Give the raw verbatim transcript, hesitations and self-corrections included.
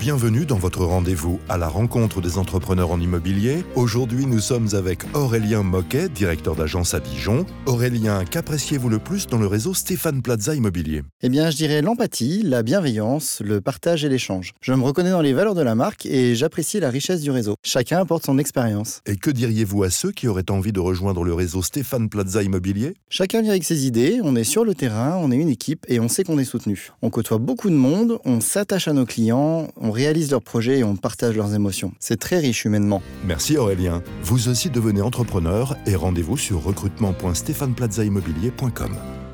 bienvenue dans votre rendez-vous à la rencontre des entrepreneurs en immobilier. Aujourd'hui, nous sommes avec Aurélien Moquet, directeur d'agence à Dijon. Aurélien, qu'appréciez-vous le plus dans le réseau Stéphane Plaza Immobilier ? Eh bien, je dirais l'empathie, la bienveillance, le partage et l'échange. Je me reconnais dans les valeurs de la marque et j'apprécie la richesse du réseau. Chacun apporte son expérience. Et que diriez-vous à ceux qui auraient envie de rejoindre le réseau Stéphane Plaza Immobilier ? Chacun vient avec ses idées, on est sur le terrain, on est une équipe et on sait qu'on est soutenu. On côtoie beaucoup de monde, on s'attache à nos clients, on réalise leurs projets et on partage leurs émotions. C'est très riche humainement. Merci Aurélien. Vous aussi devenez entrepreneur et rendez-vous sur recrutement point stéphane plaza immobilier point com.